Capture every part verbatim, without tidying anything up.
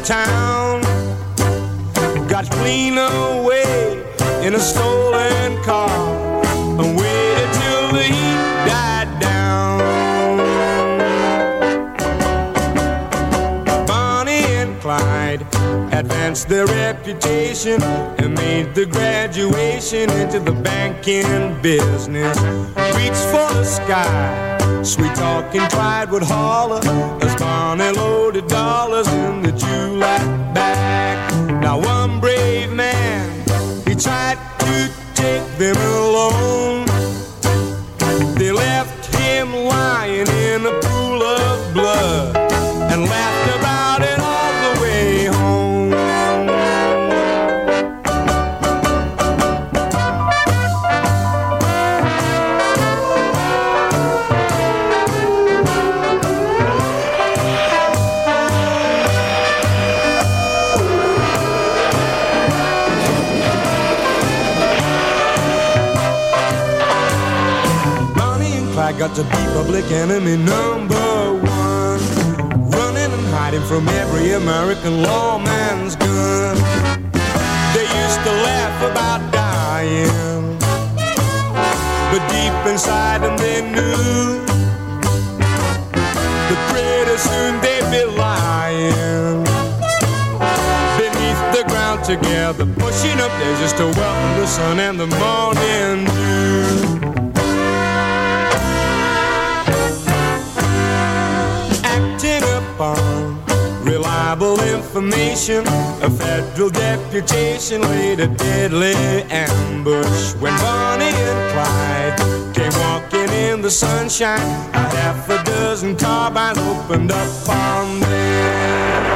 town. Got clean away in a stolen car and waited till the heat died down. Bonnie and Clyde advanced their reputation and made the graduation into the banking business. Reached for the sky, sweet talking Clyde would holler as Bonnie loaded dollars in the July bag. Now one brave man, he tried to take them alone. They left him lying in a pool of blood and laughed about it all the way home. Got to be public enemy number one, running and hiding from every American lawman's gun. They used to laugh about dying, but deep inside them they knew that pretty soon they'd be lying beneath the ground together, pushing up daisies to welcome the sun and the morning dew. On reliable information, a federal deputation laid a deadly ambush. When Bonnie and Clyde came walking in the sunshine, a half a dozen carbines opened up on them.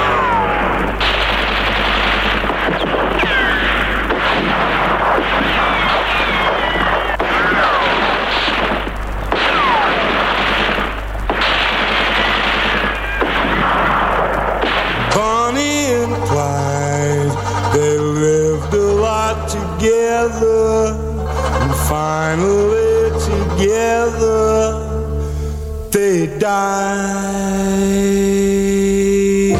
Together, and finally together they died.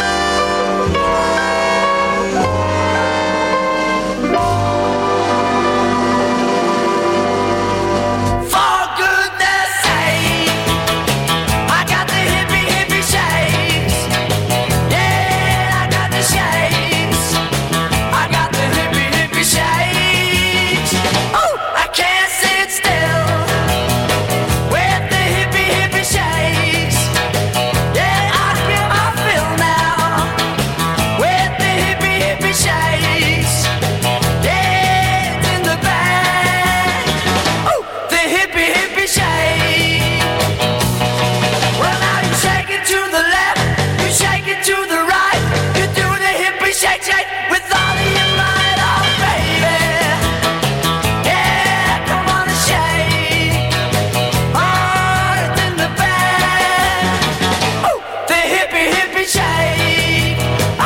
For goodness sake, I got the hippie hippie shakes. Yeah, I got the shakes. I got the hippie hippie shakes. Oh, I can't sit still with the hippie hippie shakes. Yeah, I feel, I feel now with the hippie hippie shakes. Yeah, it's in the bag. Oh, the hippie hippie shake. Well, now you shake it to the left, you shake it to the right, you do the hippie shake shake with all of your might, oh baby. Yeah, come on and shake. Oh, it's in the bag. Oh, the hippie hippie shake. Ah!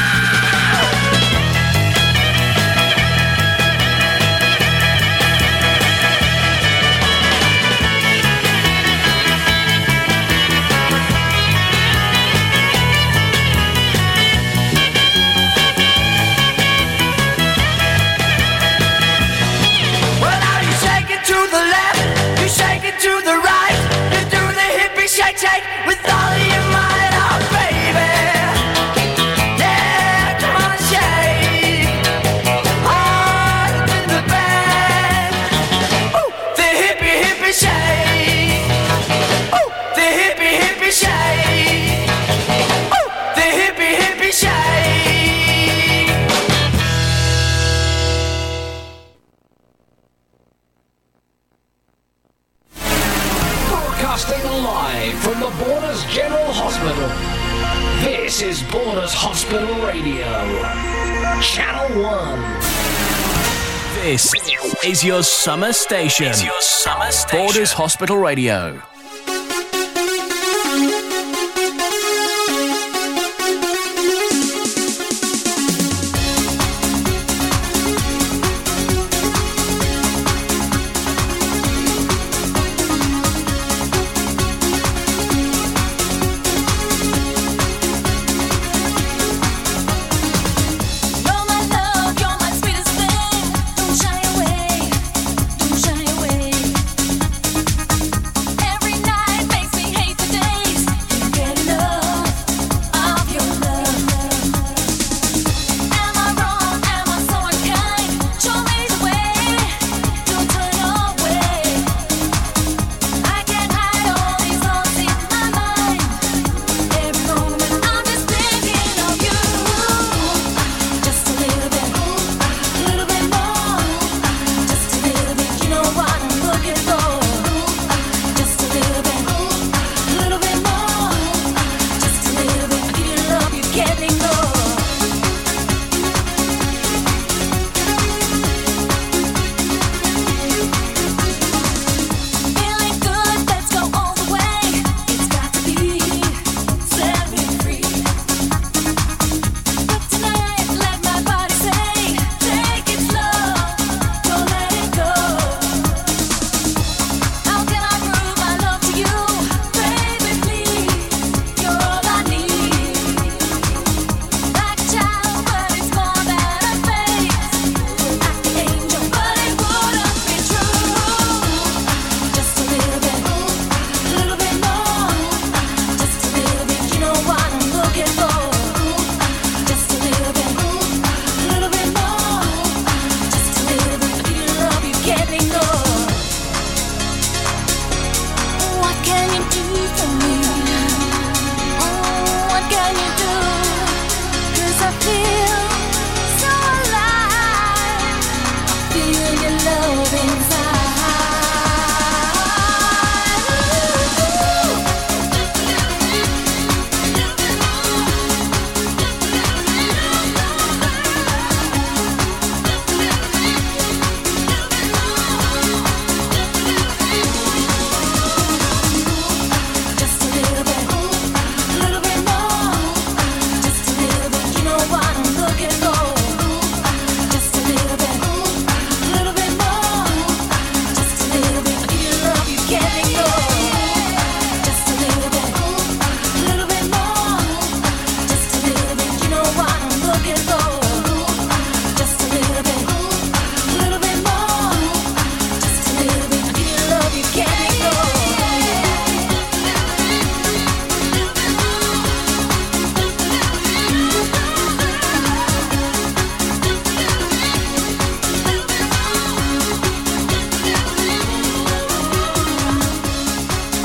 Well, now you shake it to the left, you shake it to the right, you do the hippie shake shake with all of your might, oh baby. Yeah, come on and shake. Oh, it's in the bag. Oh, the hippie hippie shake. Oh, the hippie hippie shake. Oh, the hippie hippie shake. Broadcasting live from the Borders General Hospital. This is Borders Hospital Radio. Channel one. This is your summer station. Is your summer station. Borders Hospital Radio.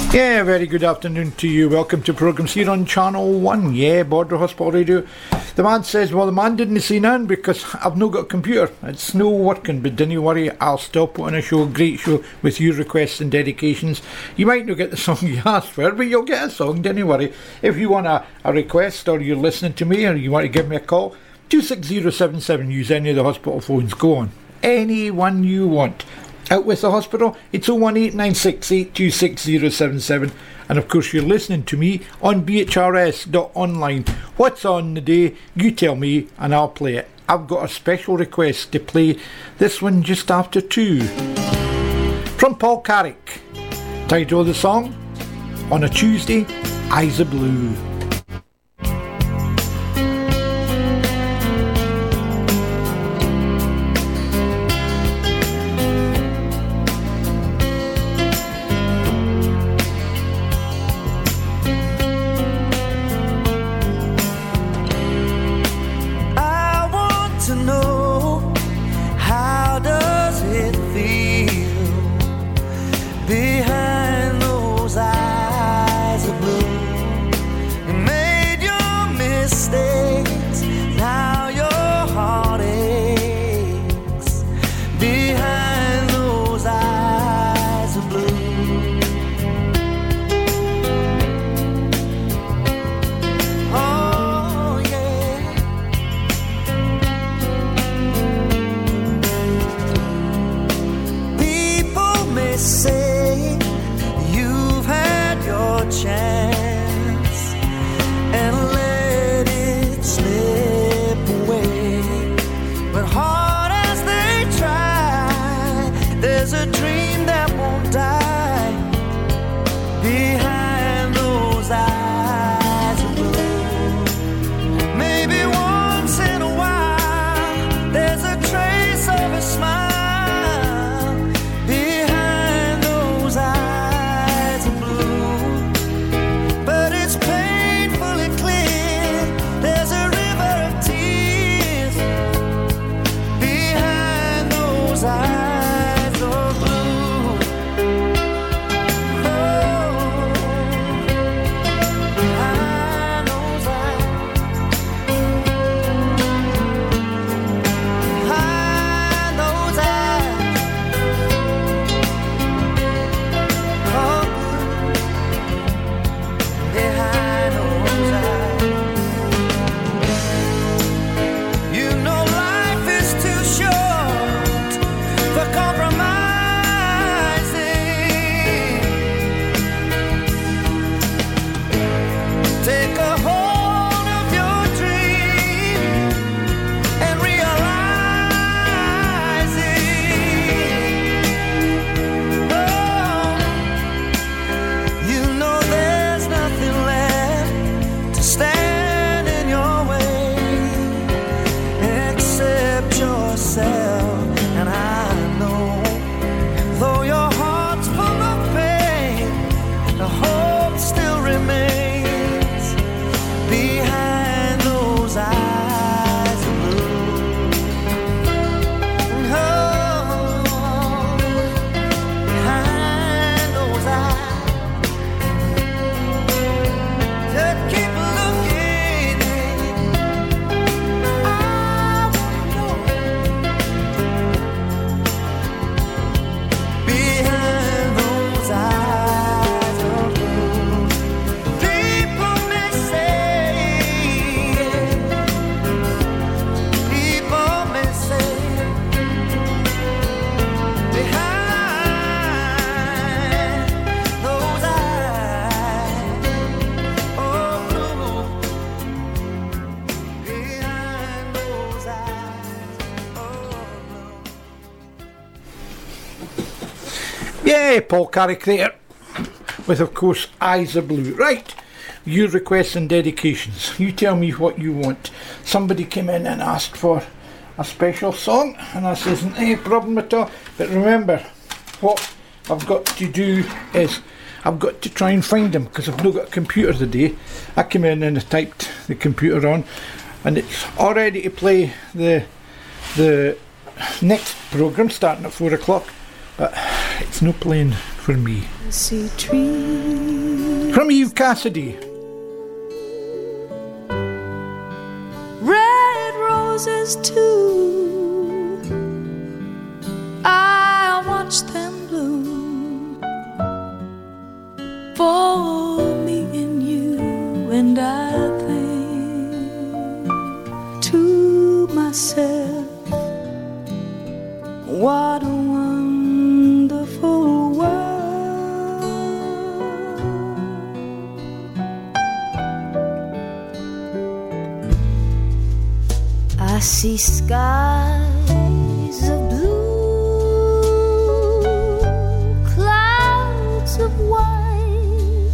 Yeah, very good afternoon to you. Welcome to programmes here on Channel one. Yeah, Border Hospital Radio. The man says, well, the man didn't see none because I've no got a computer. It's no working, but don't you worry, I'll still put on a show, great show, with your requests and dedications. You might not get the song you asked for, but you'll get a song, don't you worry. If you want a, a request, or you're listening to me, or you want to give me a call, two six zero seven seven, use any of the hospital phones. Go on. Any one you want. Out with the hospital, it's oh one eight nine six eight two six zero seven seven, and of course you're listening to me on b h r s dot online. What's on the day? You tell me and I'll play it. I've got a special request to play this one just after two. From Paul Carrick. Title of the song, On a Tuesday, Eyes Are Blue. Behind those eyes of blue, you made your mistakes, now your heart aches. Behind those eyes of blue, oh yeah. People may say chance and let it slip away, but hard as they try, there's a dream that won't die behind those eyes of blue. Maybe once in a while there's a trace of a smile behind those eyes. Yeah, Paul Carrick there, with of course Eyes Are Blue. Right, your requests and dedications. You tell me what you want. Somebody came in and asked for a special song, and I says, no problem at all. But remember, what I've got to do is I've got to try and find them, because I've not got a computer today. I came in and I typed the computer on, and it's all ready to play the the next programme starting at four o'clock, but it's no playing for me. I see trees From Eve Cassidy. Red roses too, I watch them bloom for me and you, and I think to myself, what a wonderful world. I see skies of blue, clouds of white,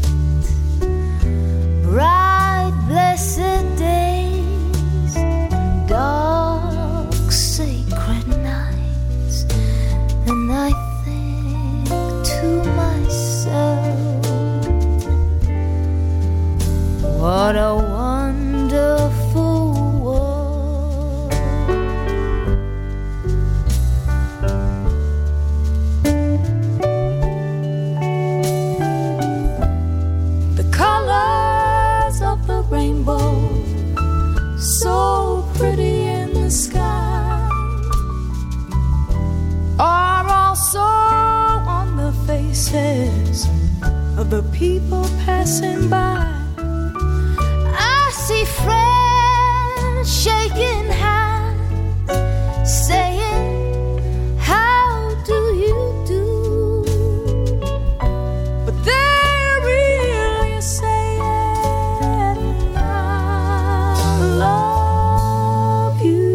bright blessed days, dark sacred nights, and I think to myself, what a wonderful so pretty in the sky are also on the faces of the people passing by. I see friends shaking hands, saying, how do you do? But they're really saying, love you.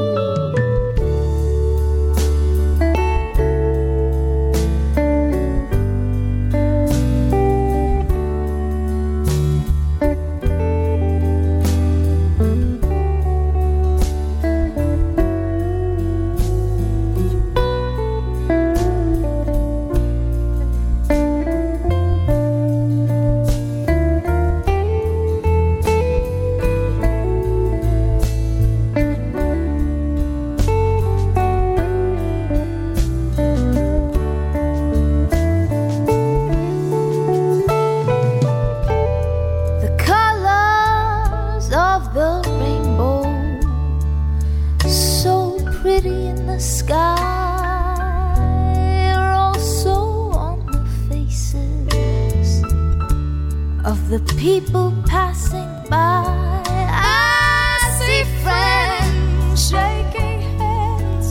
The people passing by, I see friends shaking hands,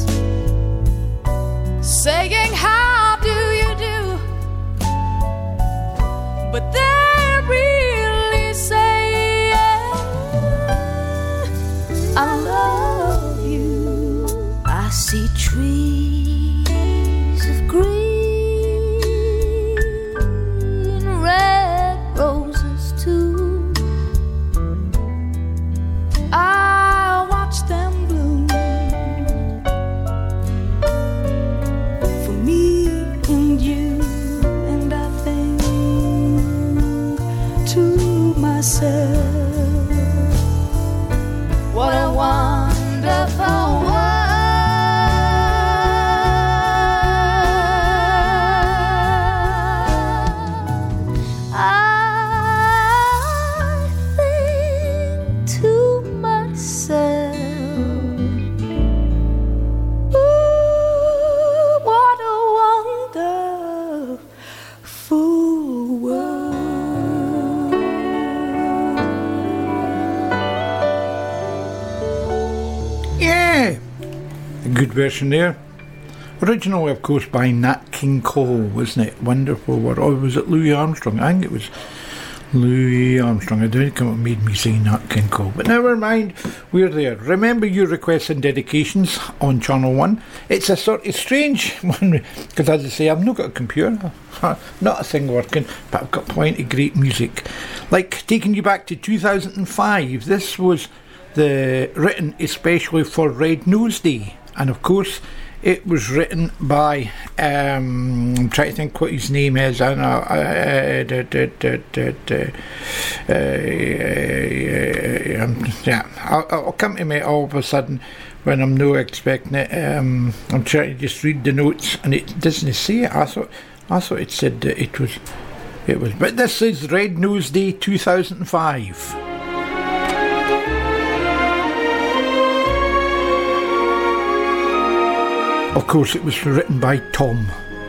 saying, how do you do? But they're really saying, I love you. I see trees of green, red roses too. I watch them bloom for me and you, and I think to myself, what a wonderful world. Good version there. Originally, of course, by Nat King Cole, wasn't it? Wonderful World. Or was it Louis Armstrong? I think it was Louis Armstrong. I don't think it made me say Nat King Cole. But never mind, we're there. Remember your requests and dedications on Channel one. It's a sort of strange one, because as I say, I've not got a computer. Not a thing working, but I've got plenty of great music. Like, taking you back to two thousand five, this was the written especially for Red Nose Day. And of course, it was written by, um, I'm trying to think what his name is. I know, uh, uh, uh, uh, yeah, I'll, I'll come to me all of a sudden when I'm no expecting it. Um, I'm trying to just read the notes, and it doesn't say it. I thought, I thought it said that it was. It was, but this is Red Nose Day two thousand five. Of course, it was written by Tom.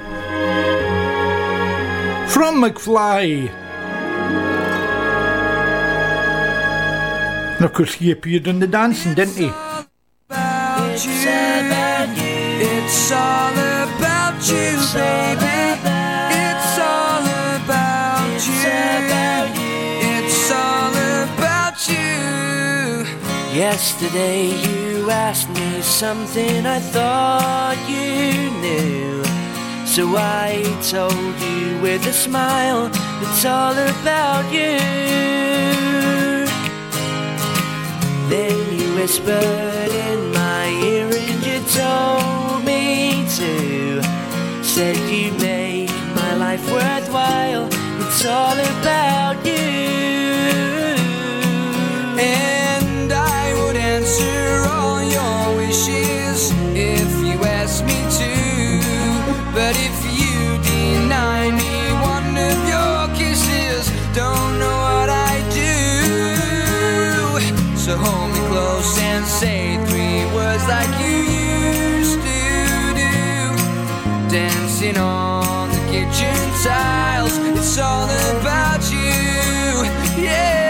From McFly. And of course, he appeared in the dancing, didn't he? It's about you. It's all about you, baby. It's all about you. It's all about you. Yesterday you asked me something I thought you knew, so I told you with a smile, it's all about you. Then you whispered in my ear and you told me to, said you make my life worthwhile, it's all about you. And I would answer all your wishes if you asked me to, but if you deny me one of your kisses, don't know what I do. So hold me close and say three words like you used to do. Dancing on the kitchen tiles, it's all about you, yeah.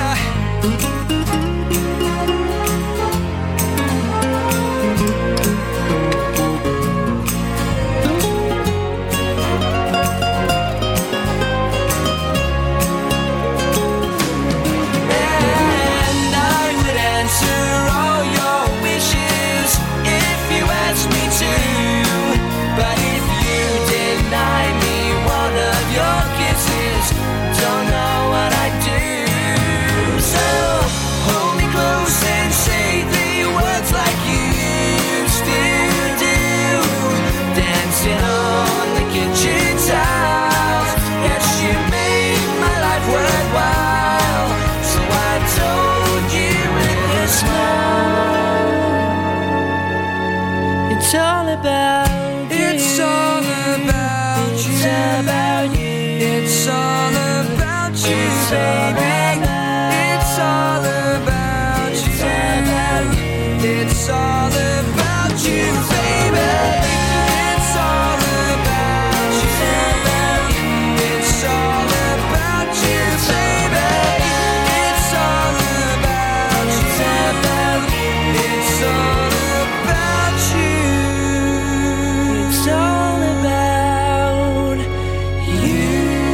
It's all about you. It's all about you. It's about you. It's all about you, baby. It's all about you. It's all about you, baby. It's all about you. It's all about you, baby. It's all about you. It's all about you. It's all about you.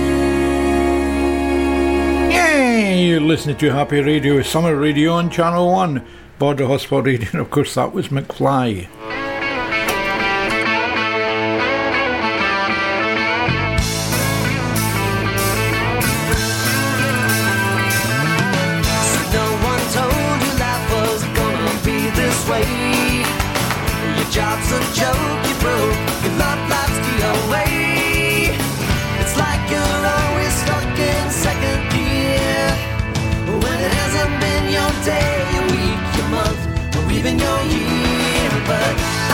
Yeah, you're listening to Happy Radio, Summer Radio on Channel one, Border Hospital Radio, and of course that was McFly. So no one told you life was gonna be this way. Your job's a joke, you broke, your love life's the away. It's like you're always stuck in second gear, when it hasn't been your day, your week, your month, or even your year. But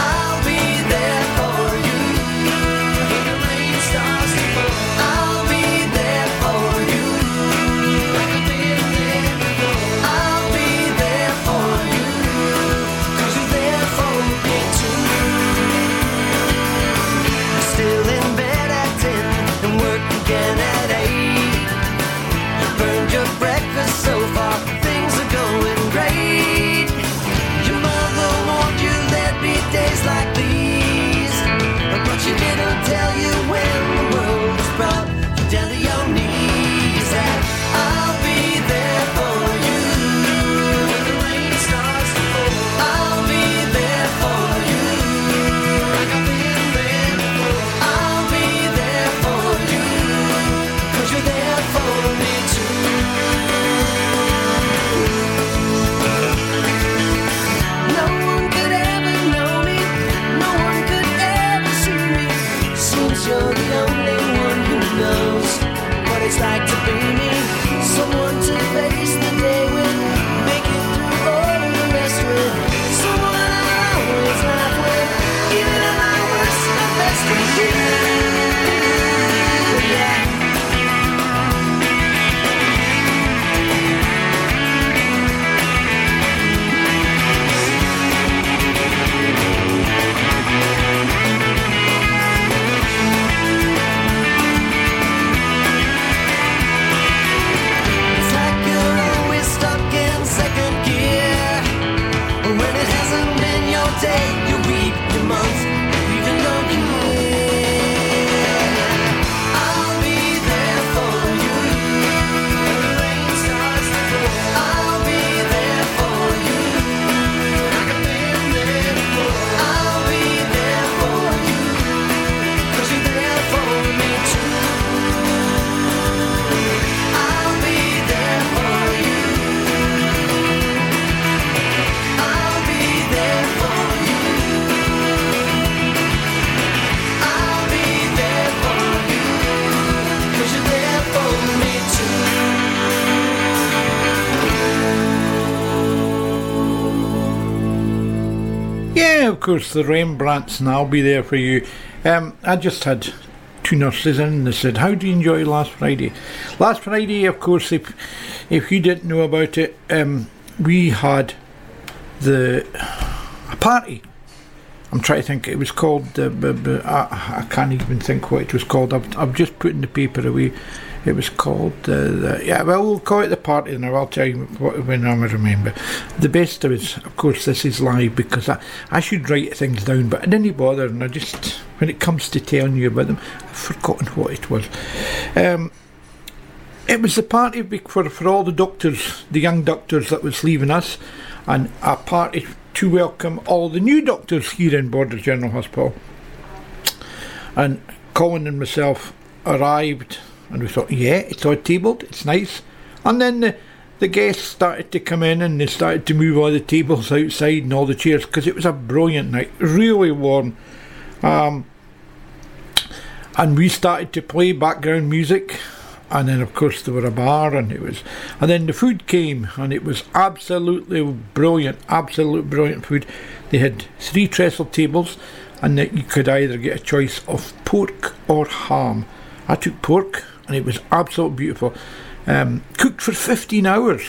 Yeah, of course, the Rembrandts, and I'll be there for you. Um, I just had two nurses in and they said, how do you enjoy last Friday? Last Friday, of course, if if you didn't know about it, um, we had the a party. I'm trying to think. It was called. Uh, b- b- I, I can't even think what it was called. I've, I've just put in the paper away. It was called. Uh, the, yeah, well, we'll call it the party now. I'll tell you what, when I remember. The best of it, of course, this is live because I, I should write things down, but I didn't bother. And I just, when it comes to telling you about them, I've forgotten what it was. Um, it was the party for for all the doctors, the young doctors that was leaving us, and a party to welcome all the new doctors here in Borders General Hospital. And Colin and myself arrived, and we thought, yeah, it's all tabled, it's nice. And then the, the guests started to come in, and they started to move all the tables outside and all the chairs, because it was a brilliant night, really warm. Um, and we started to play background music. And then, of course, there were a bar, and it was, and then the food came, and it was absolutely brilliant, absolute brilliant food. They had three trestle tables, and that you could either get a choice of pork or ham. I took pork, and it was absolutely beautiful. Um, cooked for fifteen hours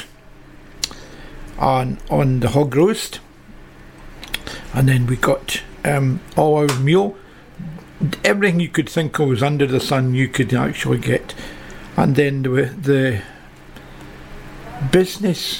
on on the hog roast, and then we got um, all our meal. Everything you could think of was under the sun. You could actually get. And then the, the business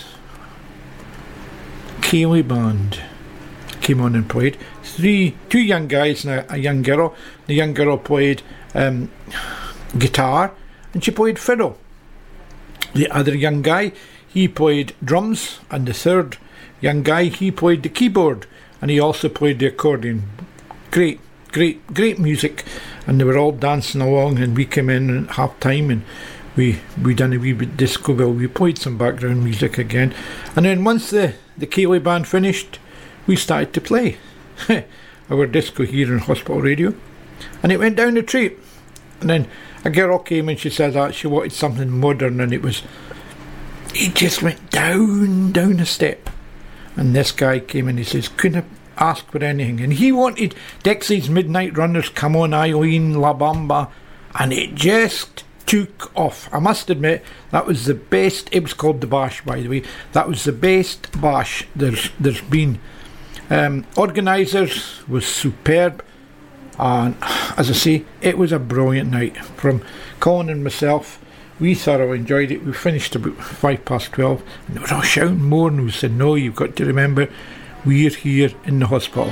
Ceilidh band came on and played. Three, two young guys and a, a young girl. The young girl played um, guitar, and she played fiddle. The other young guy, he played drums, and the third young guy, he played the keyboard, and he also played the accordion. Great, great, great music. And they were all dancing along, and we came in at half time, and we we done a wee bit disco. Well, we played some background music again, and then once the the Ceilidh band finished, we started to play our disco here in Hospital Radio, and it went down the tree. And then a girl came and she said that she wanted something modern, and it was it just went down down a step. And this guy came and he says, couldn't ask for anything, and he wanted Dixie's Midnight Runners, Come On Eileen, La Bamba, and it just took off. I must admit, that was the best. It was called the Bash, by the way. That was the best bash there's there's been. Um, organisers was superb, and as I say, it was a brilliant night. From Colin and myself, we thoroughly enjoyed it. We finished about five past twelve, and they were all shouting more, and we said, no, you've got to remember, we're here in the hospital.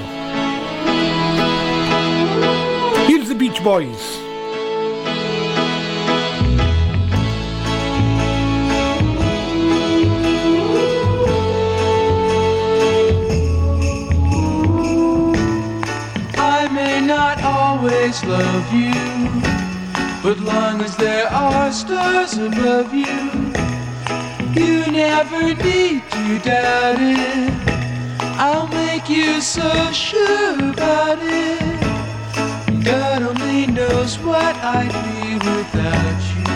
Here's the Beach Boys. I may not always love you, but long as there are stars above you, you never need to doubt it. I'll make you so sure about it. God only knows what I'd be without you.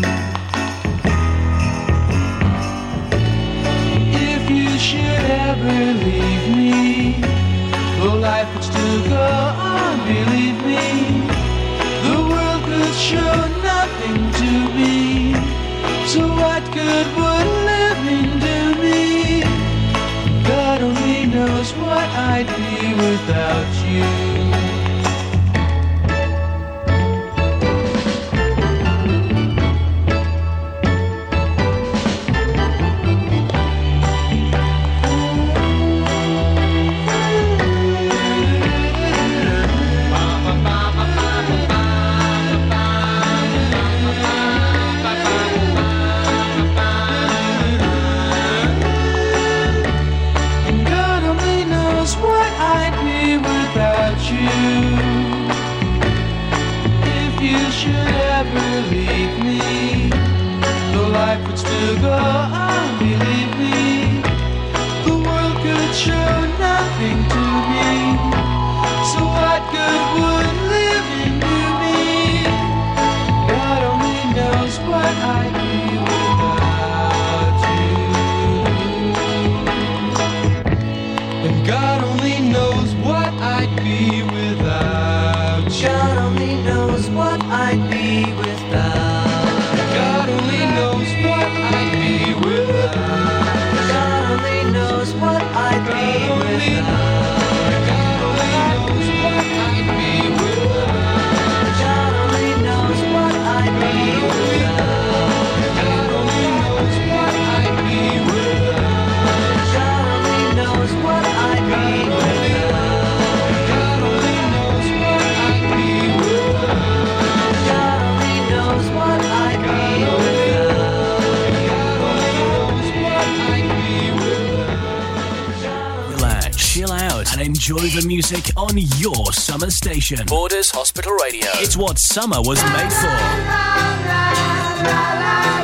If you should ever leave me, though life would still go on, believe me, the world could show nothing to me. So what good would living do me? God only knows what I'd be without you. Go on, believe me, the world could show nothing to me. So what good would living do me? God only knows what I'd be without you. And God only knows what and enjoy the music on your summer station. Borders Hospital Radio. It's what summer was made for.